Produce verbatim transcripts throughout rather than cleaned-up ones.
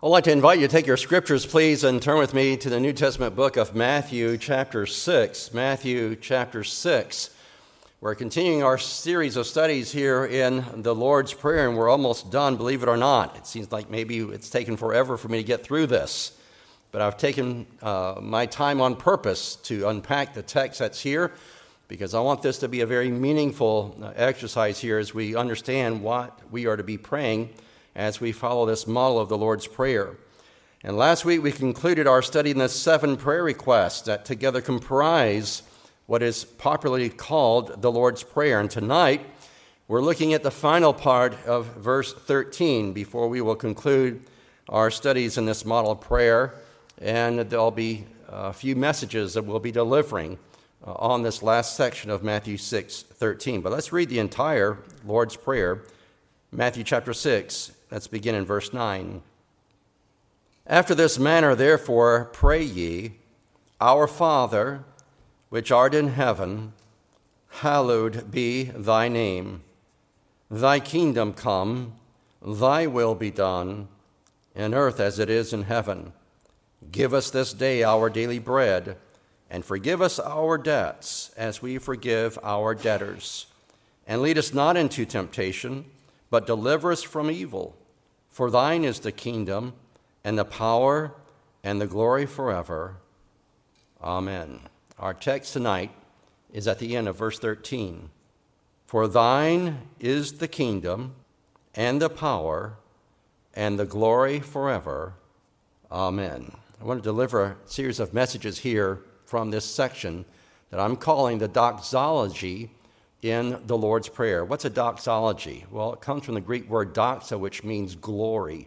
I'd like to invite you to take your scriptures, please, and turn with me to the New Testament book of Matthew chapter six. Matthew chapter six. We're continuing our series of studies here in the Lord's Prayer, and we're almost done, believe it or not. It seems like maybe it's taken forever for me to get through this, but I've taken uh, my time on purpose to unpack the text that's here, because I want this to be a very meaningful uh, exercise here as we understand what we are to be praying as we follow this model of the Lord's Prayer. And last week we concluded our study in the seven prayer requests that together comprise what is popularly called the Lord's Prayer. And tonight we're looking at the final part of verse thirteen before we will conclude our studies in this model of prayer. And there'll be a few messages that we'll be delivering uh, on this last section of Matthew six thirteen. But let's read the entire Lord's Prayer, Matthew chapter six. Let's begin in verse nine. After this manner, therefore, pray ye, Our Father, which art in heaven, hallowed be thy name. Thy kingdom come, thy will be done, in earth as it is in heaven. Give us this day our daily bread, and forgive us our debts, as we forgive our debtors. And lead us not into temptation, but deliver us from evil. For thine is the kingdom, and the power, and the glory forever. Amen. Our text tonight is at the end of verse thirteen. For thine is the kingdom, and the power, and the glory forever. Amen. I want to deliver a series of messages here from this section that I'm calling the doxology in the Lord's Prayer. What's a doxology? Well, it comes from the Greek word doxa, which means glory.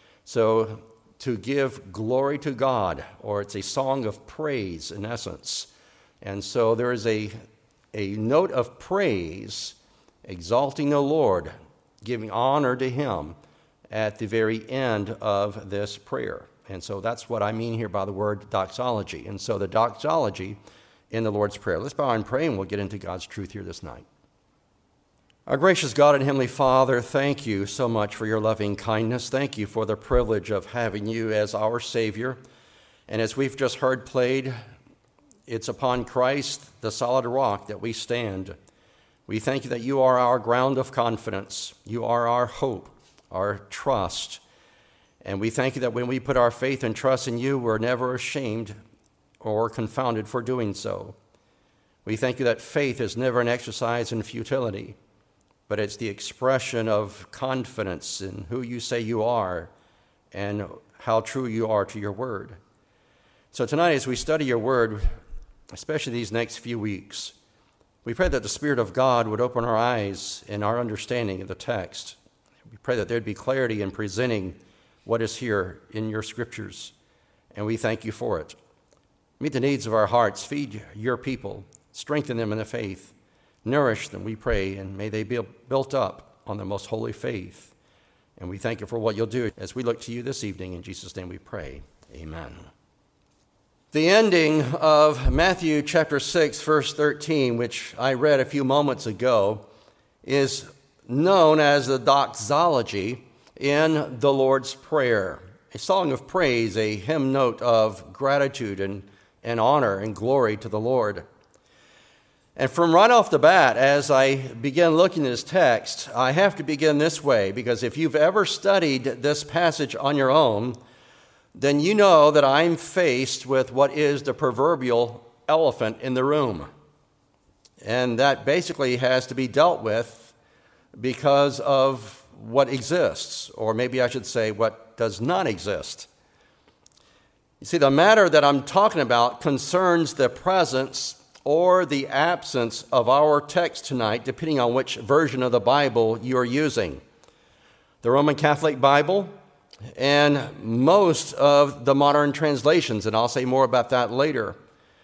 So to give glory to God, or it's a song of praise in essence. And so there is a, a note of praise, exalting the Lord, giving honor to him at the very end of this prayer. And so that's what I mean here by the word doxology. And so the doxology in the Lord's Prayer. Let's bow and pray, and we'll get into God's truth here this night. Our gracious God and Heavenly Father, thank you so much for your loving kindness. Thank you for the privilege of having you as our Savior. And as we've just heard played, it's upon Christ, the solid rock, that we stand. We thank you that you are our ground of confidence. You are our hope, our trust. And we thank you that when we put our faith and trust in you, we're never ashamed or confounded for doing so. We thank you that faith is never an exercise in futility, but it's the expression of confidence in who you say you are and how true you are to your word. So tonight, as we study your word, especially these next few weeks, we pray that the Spirit of God would open our eyes in our understanding of the text. We pray that there'd be clarity in presenting what is here in your scriptures, and we thank you for it. Meet the needs of our hearts. Feed your people. Strengthen them in the faith. Nourish them, we pray, and may they be built up on the most holy faith. And we thank you for what you'll do as we look to you this evening. In Jesus' name we pray. Amen. The ending of Matthew chapter six, verse thirteen, which I read a few moments ago, is known as the doxology in the Lord's Prayer, a song of praise, a hymn note of gratitude and and honor and glory to the Lord. And from right off the bat, as I begin looking at this text, I have to begin this way, because if you've ever studied this passage on your own, then you know that I'm faced with what is the proverbial elephant in the room. And that basically has to be dealt with because of what exists, or maybe I should say what does not exist. You see, the matter that I'm talking about concerns the presence or the absence of our text tonight, depending on which version of the Bible you are using. The Roman Catholic Bible and most of the modern translations, and I'll say more about that later,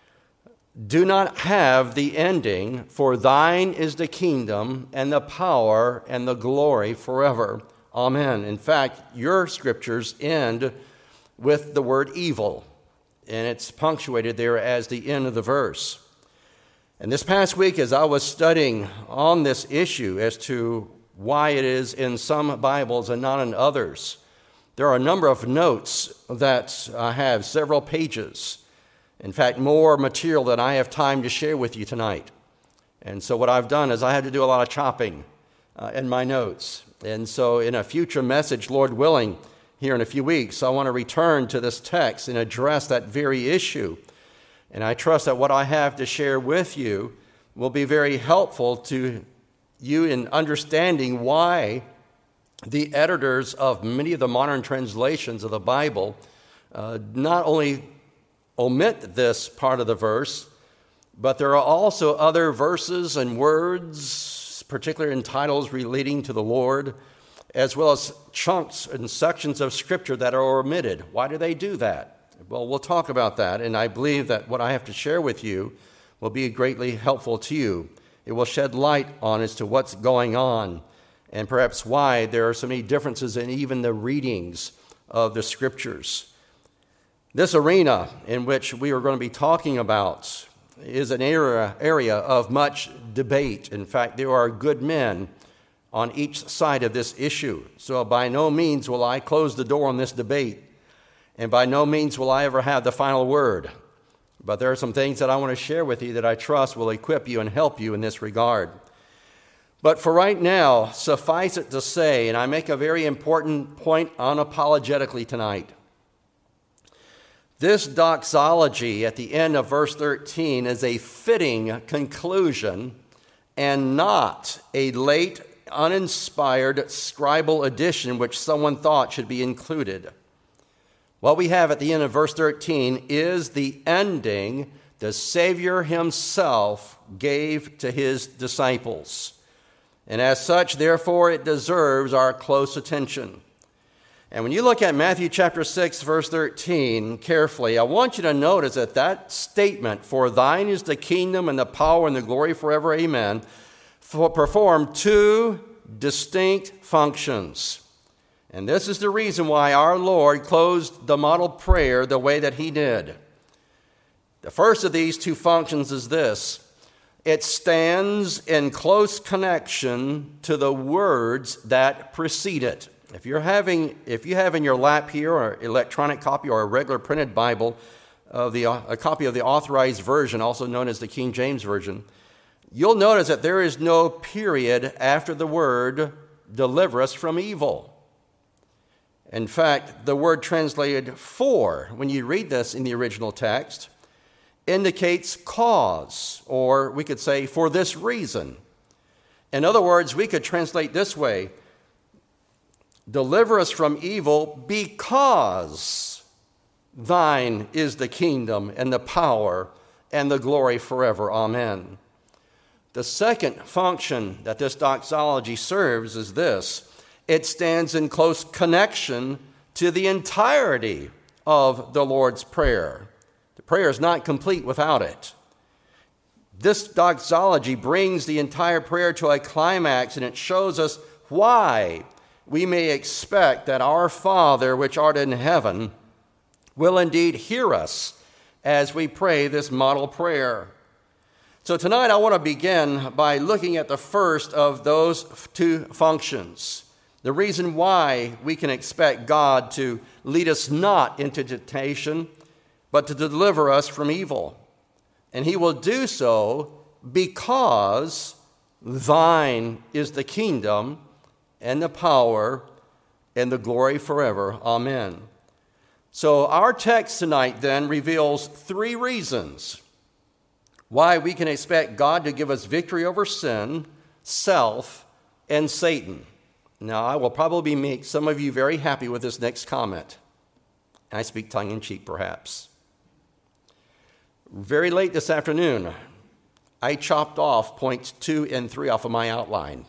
do not have the ending, for thine is the kingdom and the power and the glory forever. Amen. In fact, your scriptures end with the word evil, and it's punctuated there as the end of the verse. And this past week, as I was studying on this issue as to why it is in some Bibles and not in others there are a number of notes that I have, several pages. In fact, more material than I have time to share with you tonight. And so what I've done is I had to do a lot of chopping uh, in my notes. And so in a future message, Lord willing, here in a few weeks, I want to return to this text and address that very issue. And I trust that what I have to share with you will be very helpful to you in understanding why the editors of many of the modern translations of the Bible uh, not only omit this part of the verse, but there are also other verses and words, particularly in titles relating to the Lord, as well as chunks and sections of Scripture that are omitted. Why do they do that? Well, we'll talk about that, and I believe that what I have to share with you will be greatly helpful to you. It will shed light on as to what's going on, and perhaps why there are so many differences in even the readings of the Scriptures. This arena in which we are going to be talking about is an area, area of much debate. In fact, there are good men on each side of this issue. So by no means will I close the door on this debate, and by no means will I ever have the final word. But there are some things that I want to share with you that I trust will equip you and help you in this regard. But for right now, suffice it to say, and I make a very important point unapologetically tonight, this doxology at the end of verse thirteen is a fitting conclusion and not a late, uninspired scribal addition which someone thought should be included. What we have at the end of verse thirteen is the ending the Savior himself gave to his disciples. And as such, therefore, it deserves our close attention. And when you look at Matthew chapter six, verse thirteen carefully, I want you to notice that that statement, "For thine is the kingdom and the power and the glory forever, amen," performed two distinct functions. And this is the reason why our Lord closed the model prayer the way that he did. The first of these two functions is this: it stands in close connection to the words that precede it. If you're having, if you have in your lap here or electronic copy or a regular printed Bible, of the, a copy of the Authorized Version, also known as the King James Version, you'll notice that there is no period after the word "deliver us from evil." In fact, the word translated "for," when you read this in the original text, indicates cause, or we could say "for this reason." In other words, we could translate this way: deliver us from evil because thine is the kingdom and the power and the glory forever. Amen. The second function that this doxology serves is this: it stands in close connection to the entirety of the Lord's Prayer. The prayer is not complete without it. This doxology brings the entire prayer to a climax, and it shows us why we may expect that our Father, which art in heaven, will indeed hear us as we pray this model prayer. So tonight I want to begin by looking at the first of those two functions. The reason why we can expect God to lead us not into temptation, but to deliver us from evil. And he will do so because thine is the kingdom and the power and the glory forever. Amen. So our text tonight then reveals three reasons why we can expect God to give us victory over sin, self, and Satan. Now, I will probably make some of you very happy with this next comment. I speak tongue-in-cheek, perhaps. Very late this afternoon, I chopped off points two and three off of my outline,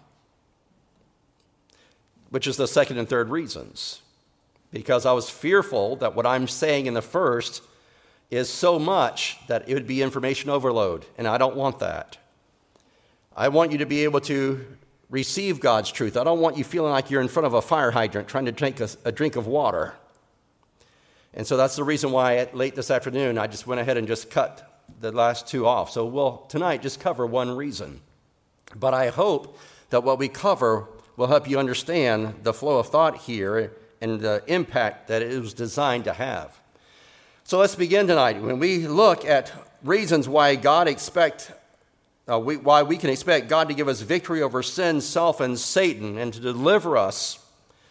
which is the second and third reasons, because I was fearful that what I'm saying in the first is so much that it would be information overload, and I don't want that. I want you to be able to receive God's truth. I don't want you feeling like you're in front of a fire hydrant trying to drink a, a drink of water. And so that's the reason why at late this afternoon I just went ahead and just cut the last two off. So we'll tonight just cover one reason. But I hope that what we cover will help you understand the flow of thought here and the impact that it was designed to have. So let's begin tonight. When we look at reasons why God expect, uh, we, why we can expect God to give us victory over sin, self, and Satan, and to deliver us,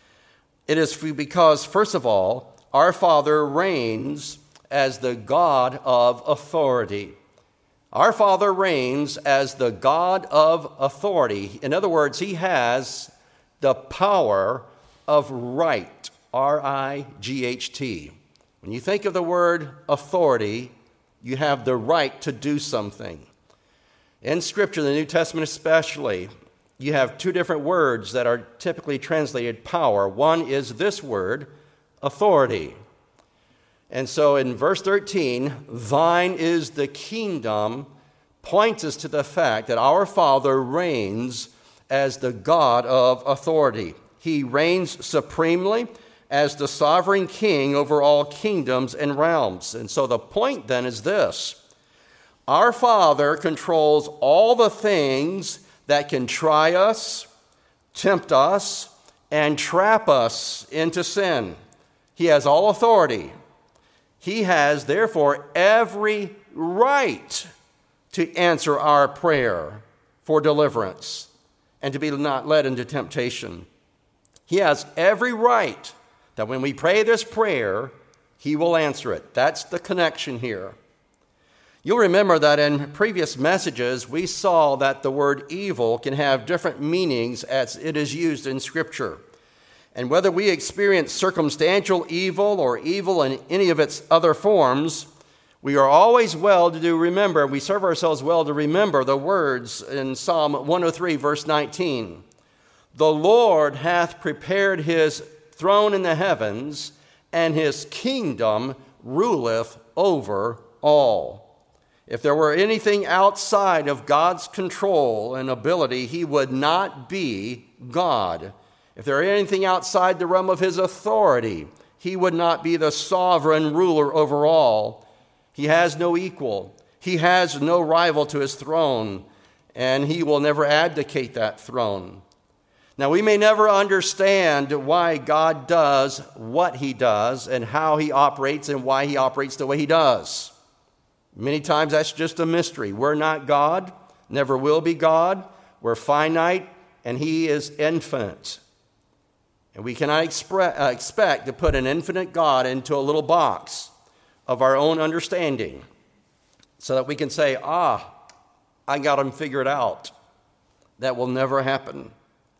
it is because, first of all, our Father reigns as the God of authority. Our Father reigns as the God of authority. In other words, he has the power of right, R I G H T. When you think of the word authority, you have the right to do something. In Scripture, the New Testament especially, you have two different words that are typically translated power. One is this word, authority. And so in verse thirteen, thine is the kingdom, points us to the fact that our Father reigns as the God of authority. He reigns supremely as the sovereign king over all kingdoms and realms. And so the point then is this: our Father controls all the things that can try us, tempt us, and trap us into sin. He has all authority. He has, therefore, every right to answer our prayer for deliverance and to be not led into temptation. He has every right that when we pray this prayer, he will answer it. That's the connection here. You'll remember that in previous messages, we saw that the word evil can have different meanings as it is used in Scripture. And whether we experience circumstantial evil or evil in any of its other forms, we are always well to do remember, we serve ourselves well to remember the words in Psalm one oh three, verse nineteen. The Lord hath prepared his throne in the heavens, and his kingdom ruleth over all. If there were anything outside of God's control and ability, he would not be God. If there were anything outside the realm of his authority, he would not be the sovereign ruler over all. He has no equal. He has no rival to his throne, and he will never abdicate that throne. Now, we may never understand why God does what he does and how he operates and why he operates the way he does. Many times that's just a mystery. We're not God, never will be God. We're finite, and he is infinite. And we cannot expre- uh, expect to put an infinite God into a little box of our own understanding so that we can say, ah, I got him figured out. That will never happen.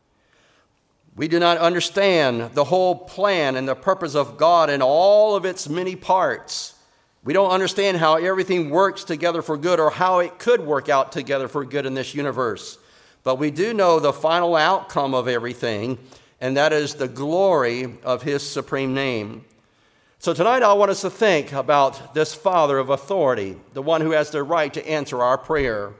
We do not understand the whole plan and the purpose of God in all of its many parts. We don't understand how everything works together for good or how it could work out together for good in this universe. But we do know the final outcome of everything, and that is the glory of his supreme name. So tonight I want us to think about this Father of authority, the one who has the right to answer our prayer.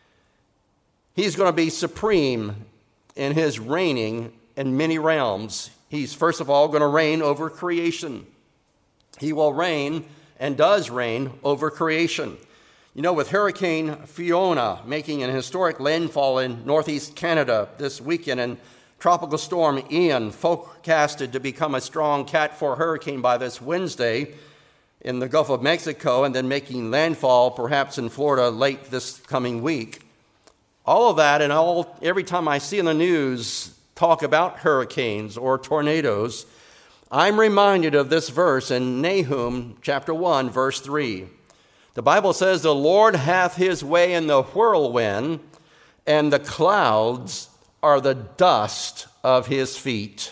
He's going to be supreme in his reigning in many realms. He's first of all going to reign over creation. He will reign and does reign over creation. You know, with Hurricane Fiona making an historic landfall in northeast Canada this weekend, and Tropical Storm Ian forecasted to become a strong Cat four hurricane by this Wednesday in the Gulf of Mexico, and then making landfall perhaps in Florida late this coming week. All of that, and all every time I see in the news talk about hurricanes or tornadoes, I'm reminded of this verse in Nahum chapter one, verse three. The Bible says, the Lord hath his way in the whirlwind, and the clouds are the dust of his feet.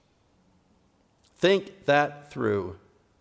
Think that through.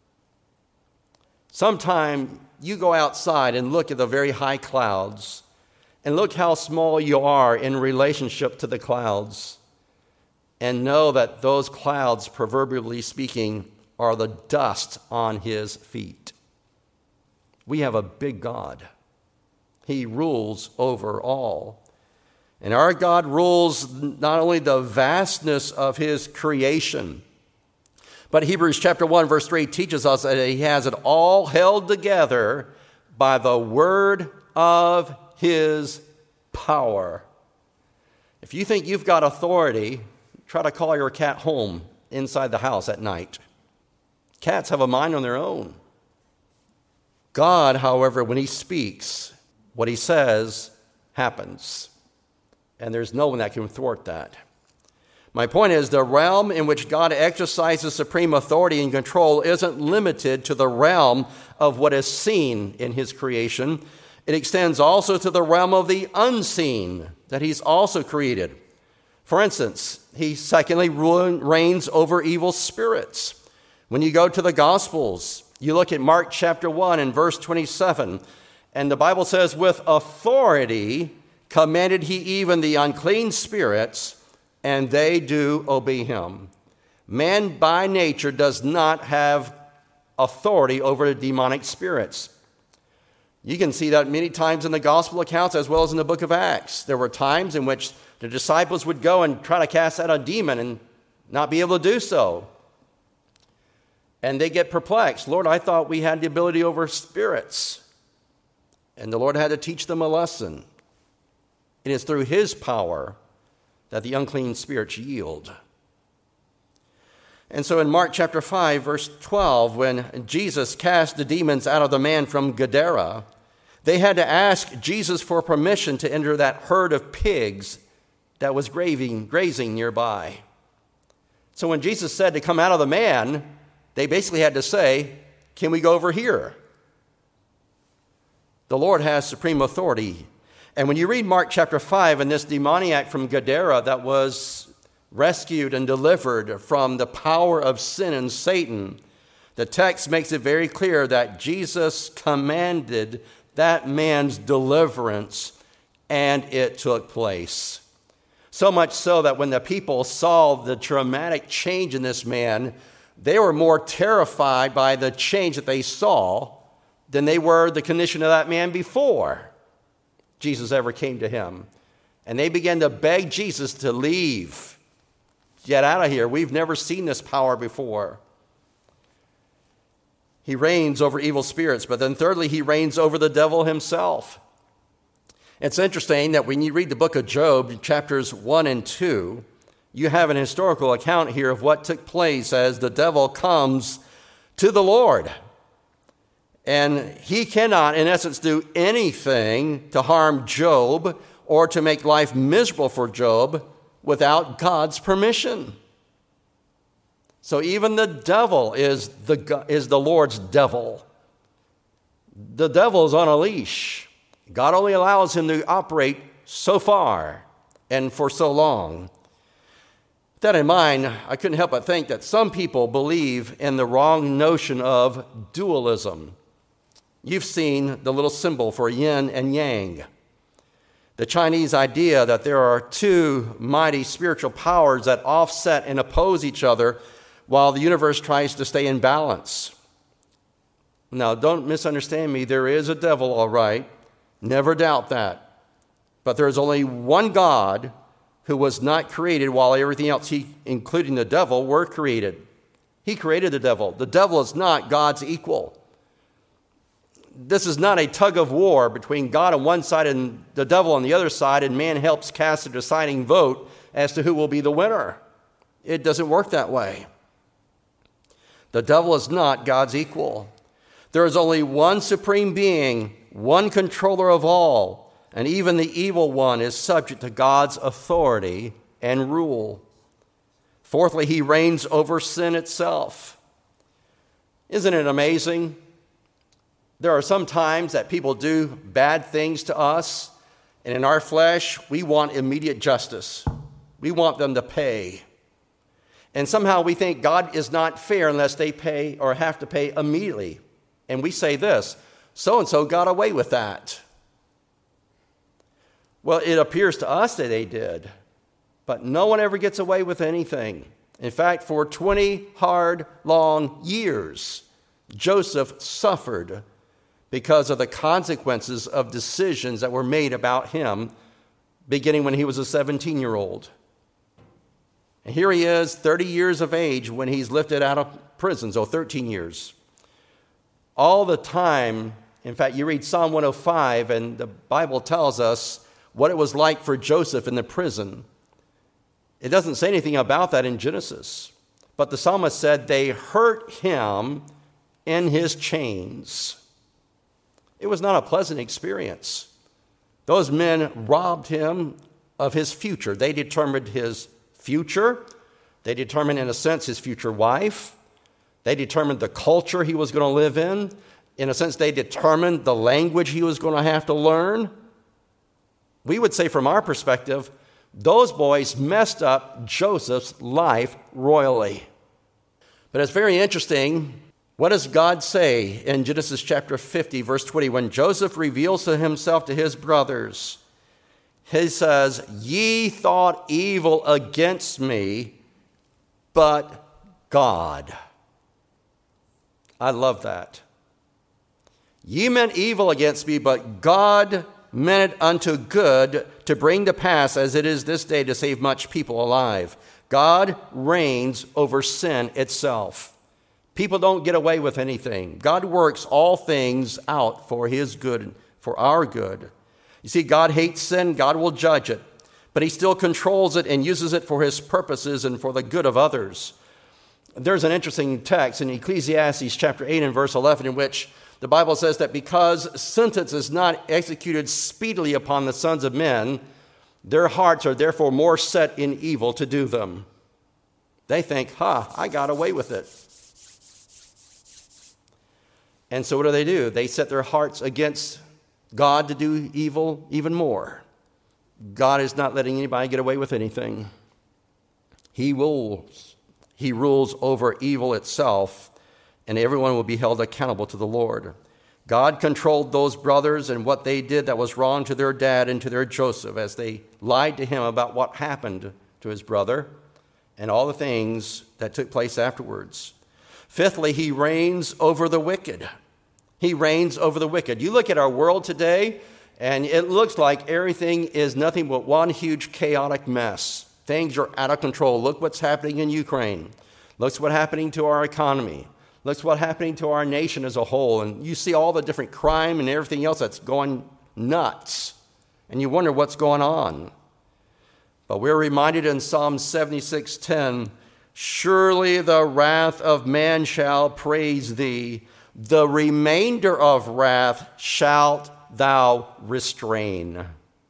Sometime you go outside and look at the very high clouds and look how small you are in relationship to the clouds, and know that those clouds, proverbially speaking, are the dust on his feet. We have a big God. He rules over all. And our God rules not only the vastness of his creation, but Hebrews chapter one, verse three teaches us that he has it all held together by the word of his power. If you think you've got authority, try to call your cat home inside the house at night. Cats have a mind on their own. God, however, when he speaks, what he says happens. And there's no one that can thwart that. My point is, the realm in which God exercises supreme authority and control isn't limited to the realm of what is seen in his creation. It extends also to the realm of the unseen that he's also created. For instance, he secondly reigns over evil spirits. When you go to the Gospels, you look at Mark chapter one and verse twenty-seven, and the Bible says, with authority commanded he even the unclean spirits, and they do obey him. Man by nature does not have authority over demonic spirits. You can see that many times in the gospel accounts as well as in the book of Acts. There were times in which the disciples would go and try to cast out a demon and not be able to do so. And they get perplexed. Lord, I thought we had the ability over spirits. And the Lord had to teach them a lesson. It is through his power that the unclean spirits yield. And so in Mark chapter five, verse twelve, when Jesus cast the demons out of the man from Gadara, they had to ask Jesus for permission to enter that herd of pigs that was grazing, grazing nearby. So when Jesus said to come out of the man, they basically had to say, can we go over here? The Lord has supreme authority. And when you read Mark chapter five, and this demoniac from Gadara that was rescued and delivered from the power of sin and Satan, the text makes it very clear that Jesus commanded that man's deliverance, and it took place. So much so that when the people saw the dramatic change in this man, they were more terrified by the change that they saw than they were the condition of that man before Jesus ever came to him. And they began to beg Jesus to leave. Get out of here. We've never seen this power before. He reigns over evil spirits, but then thirdly, he reigns over the devil himself. It's interesting that when you read the book of Job, chapters one and two, you have an historical account here of what took place as the devil comes to the Lord. And he cannot, in essence, do anything to harm Job or to make life miserable for Job without God's permission. So even the devil is the, is the Lord's devil. The devil is on a leash. God only allows him to operate so far and for so long. With that in mind, I couldn't help but think that some people believe in the wrong notion of dualism. You've seen the little symbol for yin and yang. The Chinese idea that there are two mighty spiritual powers that offset and oppose each other while the universe tries to stay in balance. Now, don't misunderstand me. There is a devil, all right. Never doubt that. But there is only one God who was not created while everything else, he, including the devil, were created. He created the devil. The devil is not God's equal. This is not a tug of war between God on one side and the devil on the other side, and man helps cast a deciding vote as to who will be the winner. It doesn't work that way. The devil is not God's equal. There is only one supreme being, one controller of all, and even the evil one is subject to God's authority and rule. Fourthly, he reigns over sin itself. Isn't it amazing? There are some times that people do bad things to us, and in our flesh, we want immediate justice. We want them to pay. And somehow we think God is not fair unless they pay or have to pay immediately. And we say this, so-and-so got away with that. Well, it appears to us that they did, but no one ever gets away with anything. In fact, for twenty hard, long years, Joseph suffered because of the consequences of decisions that were made about him, beginning when he was a seventeen-year-old. And here he is, thirty years of age, when he's lifted out of prison, so thirteen years. All the time, in fact, you read Psalm one oh five, and the Bible tells us what it was like for Joseph in the prison. It doesn't say anything about that in Genesis. But the psalmist said they hurt him in his chains. It was not a pleasant experience. Those men robbed him of his future. They determined his future. They determined, in a sense, his future wife. They determined the culture he was going to live in. In a sense, they determined the language he was going to have to learn. We would say, from our perspective, those boys messed up Joseph's life royally. But it's very interesting. What does God say in Genesis chapter fifty, verse twenty? When Joseph reveals to himself to his brothers, he says, "Ye thought evil against me, but God." I love that. Ye meant evil against me, but God meant it unto good to bring to pass as it is this day to save much people alive. God reigns over sin itself. People don't get away with anything. God works all things out for his good, for our good. You see, God hates sin. God will judge it. But he still controls it and uses it for his purposes and for the good of others. There's an interesting text in Ecclesiastes chapter eight and verse eleven in which the Bible says that because sentence is not executed speedily upon the sons of men, their hearts are therefore more set in evil to do them. They think, ha, I got away with it. And so what do they do? They set their hearts against God to do evil even more. God is not letting anybody get away with anything. He rules. He rules over evil itself, and everyone will be held accountable to the Lord. God controlled those brothers and what they did that was wrong to their dad and to their Joseph as they lied to him about what happened to his brother and all the things that took place afterwards. Fifthly, he reigns over the wicked. He reigns over the wicked. You look at our world today, and it looks like everything is nothing but one huge chaotic mess. Things are out of control. Look what's happening in Ukraine. Look what's happening to our economy. Look what's happening to our nation as a whole. And you see all the different crime and everything else that's going nuts. And you wonder what's going on. But we're reminded in Psalm seventy-six ten, surely the wrath of man shall praise thee. The remainder of wrath shalt thou restrain.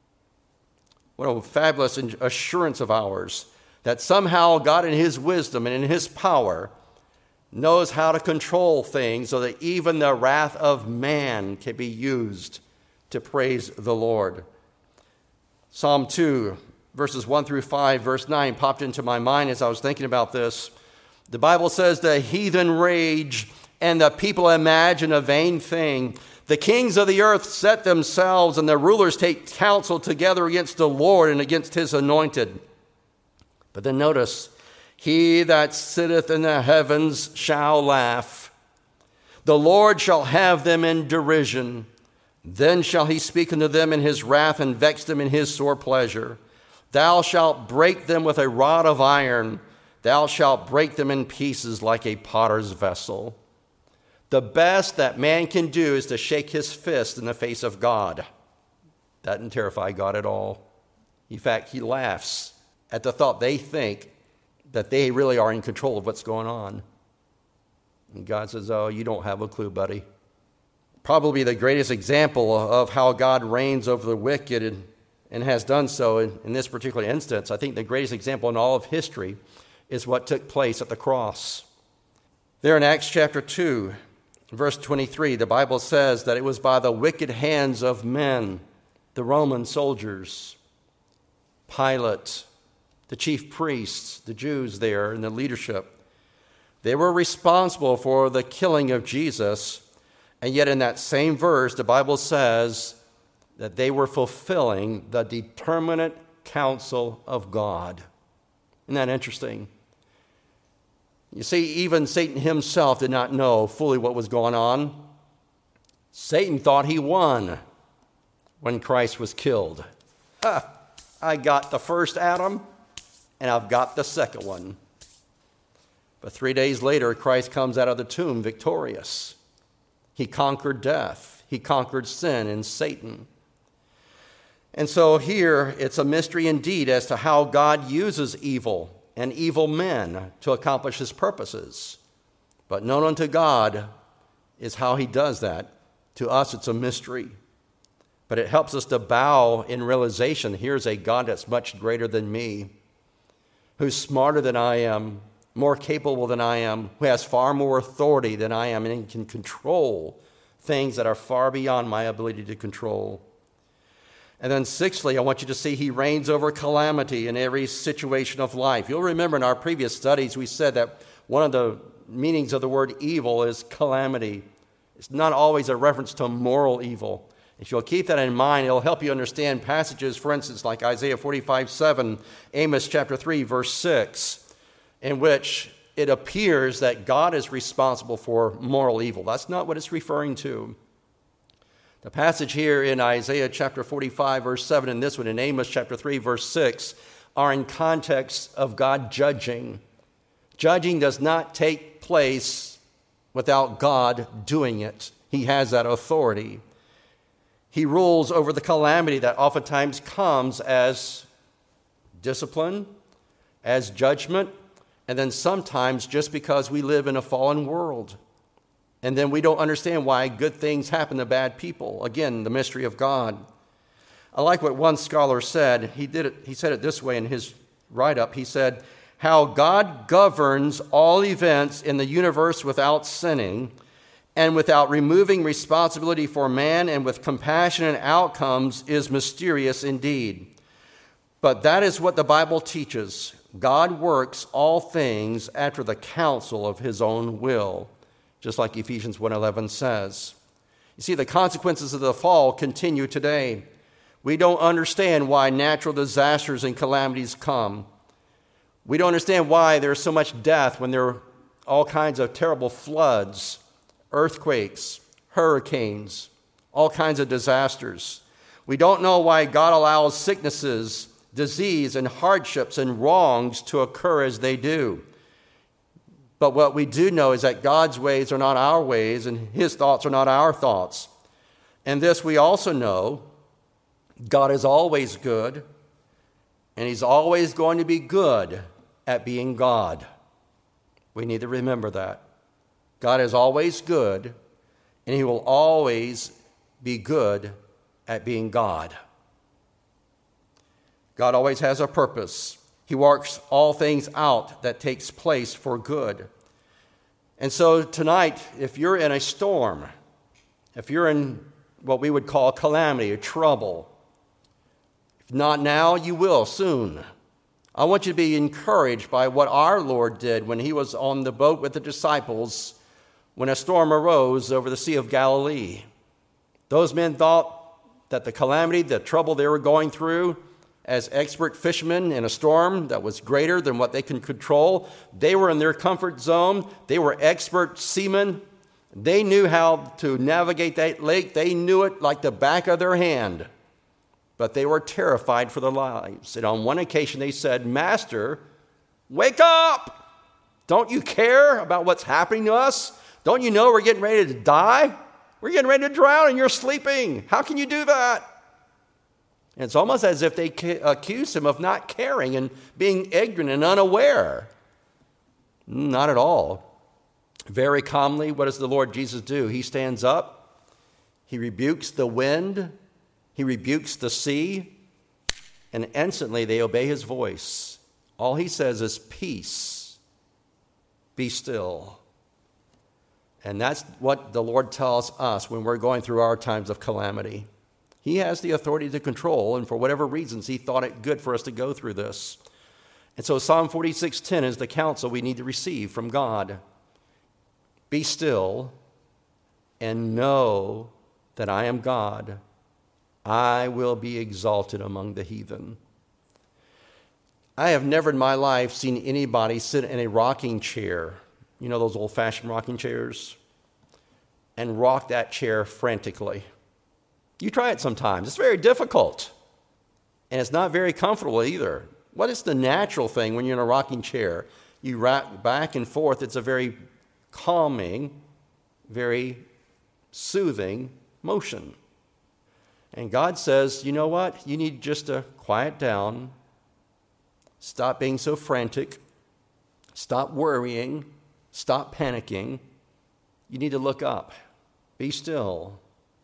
What a fabulous assurance of ours that somehow God in his wisdom and in his power knows how to control things so that even the wrath of man can be used to praise the Lord. Psalm two, verses one through five, verse nine popped into my mind as I was thinking about this. The Bible says the heathen rage and the people imagine a vain thing. The kings of the earth set themselves, and the rulers take counsel together against the Lord and against his anointed. But then notice, he that sitteth in the heavens shall laugh. The Lord shall have them in derision. Then shall he speak unto them in his wrath and vex them in his sore pleasure. Thou shalt break them with a rod of iron. Thou shalt break them in pieces like a potter's vessel. The best that man can do is to shake his fist in the face of God. That doesn't terrify God at all. In fact, he laughs at the thought they think that they really are in control of what's going on. And God says, oh, you don't have a clue, buddy. Probably the greatest example of how God reigns over the wicked and, and has done so in, in this particular instance, I think the greatest example in all of history is what took place at the cross. There in Acts chapter two, verse twenty-three, the Bible says that it was by the wicked hands of men, the Roman soldiers, Pilate, the chief priests, the Jews there, and the leadership. They were responsible for the killing of Jesus, and yet in that same verse, the Bible says that they were fulfilling the determinate counsel of God. Isn't that interesting? You see, even Satan himself did not know fully what was going on. Satan thought he won when Christ was killed. Ha! I got the first Adam, and I've got the second one. But three days later, Christ comes out of the tomb victorious. He conquered death. He conquered sin and Satan. And so here, it's a mystery indeed as to how God uses evil and evil men to accomplish his purposes. But known unto God is how he does that. To us, it's a mystery. But it helps us to bow in realization, here's a God that's much greater than me, who's smarter than I am, more capable than I am, who has far more authority than I am, and can control things that are far beyond my ability to control. And then sixthly, I want you to see he reigns over calamity in every situation of life. You'll remember in our previous studies, we said that one of the meanings of the word evil is calamity. It's not always a reference to moral evil. If you'll keep that in mind, it'll help you understand passages, for instance, like Isaiah forty-five seven, Amos chapter three, verse six, in which it appears that God is responsible for moral evil. That's not what it's referring to. The passage here in Isaiah chapter forty-five, verse seven, and this one in Amos chapter three, verse six, are in context of God judging. Judging does not take place without God doing it. He has that authority. He rules over the calamity that oftentimes comes as discipline, as judgment, and then sometimes just because we live in a fallen world. And then we don't understand why good things happen to bad people. Again, the mystery of God. I like what one scholar said. He did it. He said it this way in his write-up. He said, how God governs all events in the universe without sinning and without removing responsibility for man and with compassionate outcomes is mysterious indeed. But that is what the Bible teaches. God works all things after the counsel of his own will, just like Ephesians one eleven says. You see, the consequences of the fall continue today. We don't understand why natural disasters and calamities come. We don't understand why there's so much death when there are all kinds of terrible floods, earthquakes, hurricanes, all kinds of disasters. We don't know why God allows sicknesses, disease, and hardships and wrongs to occur as they do. But what we do know is that God's ways are not our ways, and his thoughts are not our thoughts. And this we also know, God is always good, and he's always going to be good at being God. We need to remember that. God is always good, and he will always be good at being God. God always has a purpose. He works all things out that takes place for good. And so tonight, if you're in a storm, if you're in what we would call calamity or trouble, if not now, you will soon. I want you to be encouraged by what our Lord did when he was on the boat with the disciples when a storm arose over the Sea of Galilee. Those men thought that the calamity, the trouble they were going through, as expert fishermen in a storm that was greater than what they can control, they were in their comfort zone. They were expert seamen. They knew how to navigate that lake. They knew it like the back of their hand. But they were terrified for their lives. And on one occasion they said, Master, wake up! Don't you care about what's happening to us? Don't you know we're getting ready to die? We're getting ready to drown and you're sleeping. How can you do that? And it's almost as if they accused him of not caring and being ignorant and unaware. Not at all. Very calmly, what does the Lord Jesus do? He stands up. He rebukes the wind. He rebukes the sea. And instantly they obey his voice. All he says is, peace, be still. And that's what the Lord tells us when we're going through our times of calamity. He has the authority to control, and for whatever reasons, he thought it good for us to go through this. And so Psalm forty-six ten is the counsel we need to receive from God. Be still and know that I am God. I will be exalted among the heathen. I have never in my life seen anybody sit in a rocking chair, you know those old-fashioned rocking chairs, and rock that chair frantically. You try it sometimes. It's very difficult. And it's not very comfortable either. What is the natural thing when you're in a rocking chair? You rock back and forth. It's a very calming, very soothing motion. And God says, you know what? You need just to quiet down, stop being so frantic, Stop worrying. Stop panicking. You need to look up. Be still.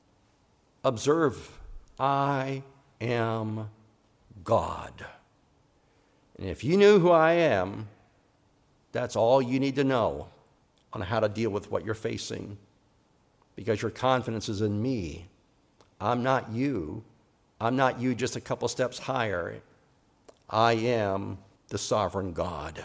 Observe. I am God. And if you knew who I am, that's all you need to know on how to deal with what you're facing. Because your confidence is in me. I'm not you. I'm not you just a couple steps higher. I am the sovereign God.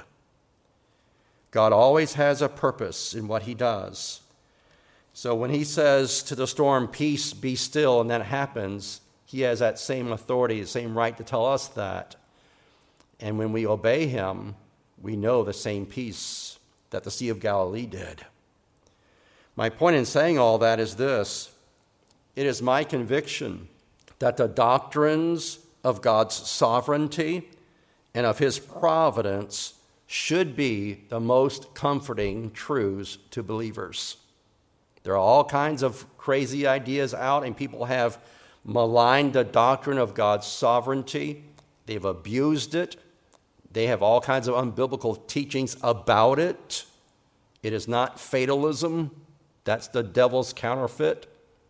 God always has a purpose in what he does. So when he says to the storm, peace, be still, and that happens, he has that same authority, the same right to tell us that. And when we obey him, we know the same peace that the Sea of Galilee did. My point in saying all that is this. It is my conviction that the doctrines of God's sovereignty and of his providence should be the most comforting truths to believers. There are all kinds of crazy ideas out, and people have maligned the doctrine of God's sovereignty. They've abused it. They have all kinds of unbiblical teachings about it. It is not fatalism. That's the devil's counterfeit.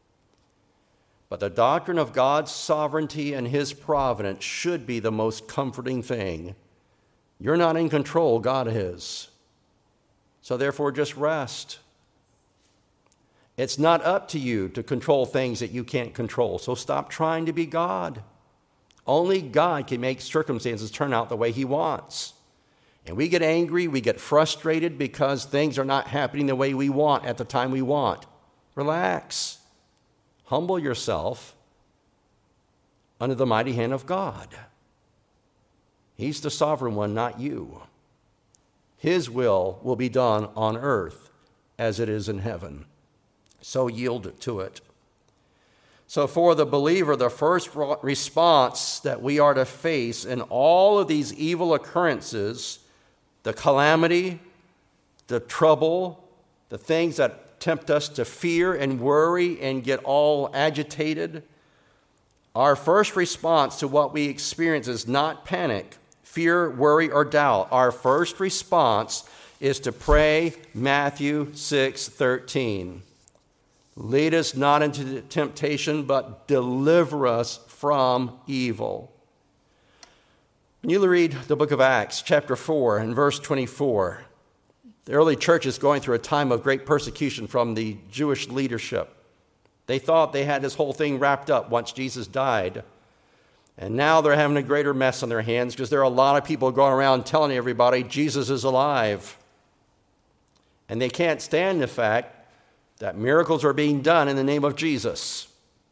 But the doctrine of God's sovereignty and his providence should be the most comforting thing. You're not in control, God is. So therefore, just rest. It's not up to you to control things that you can't control, so stop trying to be God. Only God can make circumstances turn out the way he wants. And we get angry, we get frustrated because things are not happening the way we want at the time we want. Relax. Humble yourself under the mighty hand of God. He's the sovereign one, not you. His will will be done on earth as it is in heaven. So yield to it. So for the believer, the first response that we are to face in all of these evil occurrences, the calamity, the trouble, the things that tempt us to fear and worry and get all agitated, our first response to what we experience is not panic, fear, worry, or doubt. Our first response is to pray Matthew six thirteen. Lead us not into temptation, but deliver us from evil. When you read the book of Acts, chapter four, and verse twenty-four, the early church is going through a time of great persecution from the Jewish leadership. They thought they had this whole thing wrapped up once Jesus died. And now they're having a greater mess on their hands because there are a lot of people going around telling everybody Jesus is alive. And they can't stand the fact that miracles are being done in the name of Jesus.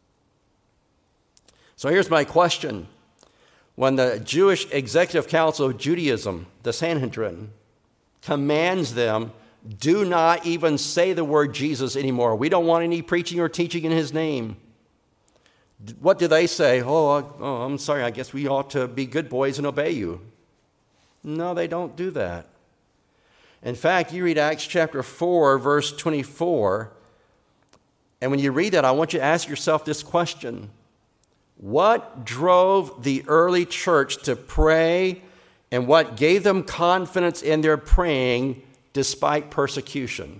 So here's my question. When the Jewish Executive Council of Judaism, the Sanhedrin, commands them, do not even say the word Jesus anymore. We don't want any preaching or teaching in his name. What do they say? Oh, oh, I'm sorry, I guess we ought to be good boys and obey you. No, they don't do that. In fact, you read Acts chapter four, verse twenty-four, and when you read that, I want you to ask yourself this question. What drove the early church to pray, and what gave them confidence in their praying despite persecution?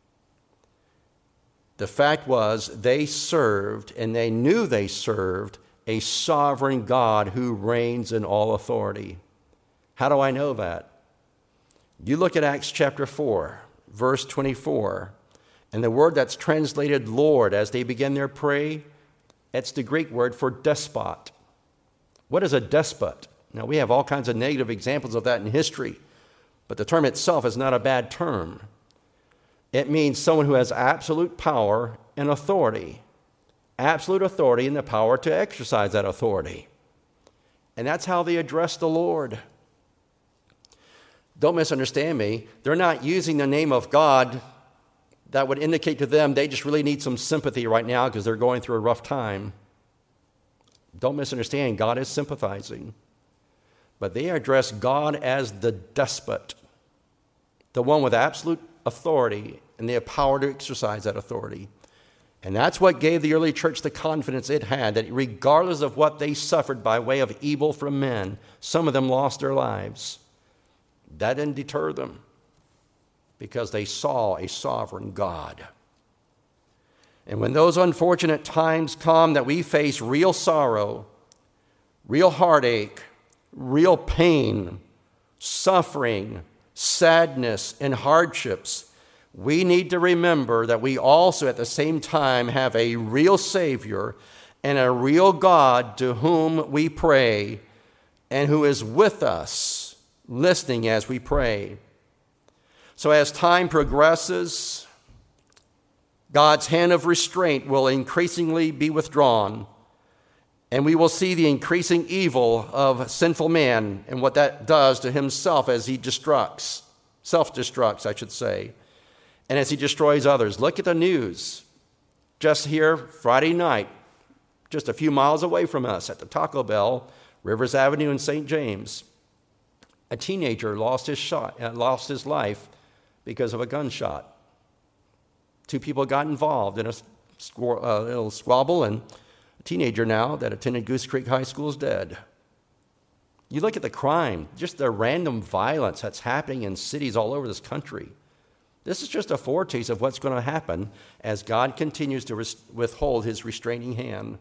The fact was they served, and they knew they served, a sovereign God who reigns in all authority. How do I know that? You look at Acts chapter four, verse twenty-four, and the word that's translated Lord as they begin their prayer, it's the Greek word for despot. What is a despot? Now, we have all kinds of negative examples of that in history, but the term itself is not a bad term. It means someone who has absolute power and authority. Absolute authority and the power to exercise that authority. And that's how they address the Lord. Don't misunderstand me. They're not using the name of God that would indicate to them they just really need some sympathy right now because they're going through a rough time. Don't misunderstand. God is sympathizing. But they address God as the despot, the one with absolute authority and the power to exercise that authority. And that's what gave the early church the confidence it had, that regardless of what they suffered by way of evil from men, some of them lost their lives. That didn't deter them. because they saw a sovereign God. And when those unfortunate times come that we face real sorrow, real heartache, real pain, suffering, sadness, and hardships, we need to remember that we also at the same time have a real Savior and a real God to whom we pray and who is with us, listening as we pray. So as time progresses, God's hand of restraint will increasingly be withdrawn, and we will see the increasing evil of sinful man and what that does to himself as he destructs, self-destructs, I should say, and as he destroys others. Look at the news. Just here, Friday night, just a few miles away from us at the Taco Bell, Rivers Avenue in Saint James, a teenager lost his shot, uh, lost his life because of a gunshot. Two people got involved in a squir- uh, little squabble, and a teenager now that attended Goose Creek High School is dead. You look at the crime, just the random violence that's happening in cities all over this country. This is just a foretaste of what's going to happen as God continues to res- withhold his restraining hand.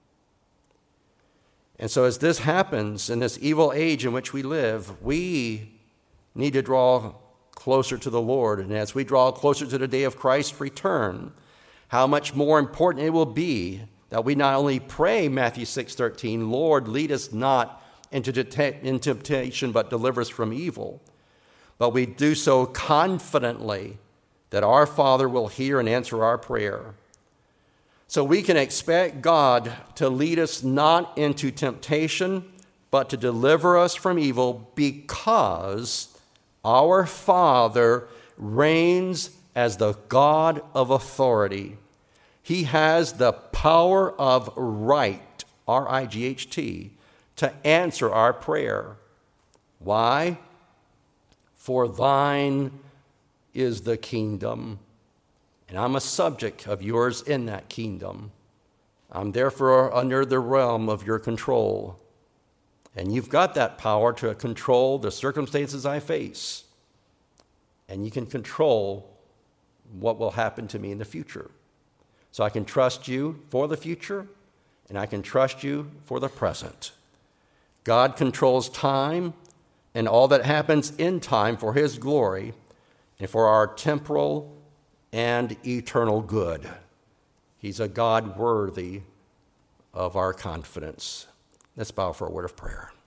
And so as this happens in this evil age in which we live, we need to draw closer to the Lord. And as we draw closer to the day of Christ's return, how much more important it will be that we not only pray Matthew six thirteen, Lord, lead us not into temptation, but deliver us from evil. But we do so confidently that our Father will hear and answer our prayer. So we can expect God to lead us not into temptation, but to deliver us from evil, because our Father reigns as the God of authority. He has the power of right, R I G H T, to answer our prayer. Why? For thine is the kingdom, and I'm a subject of yours in that kingdom. I'm therefore under the realm of your control. And you've got that power to control the circumstances I face. And you can control what will happen to me in the future. So I can trust you for the future, and I can trust you for the present. God controls time and all that happens in time for his glory and for our temporal and eternal good. He's a God worthy of our confidence. Let's bow for a word of prayer.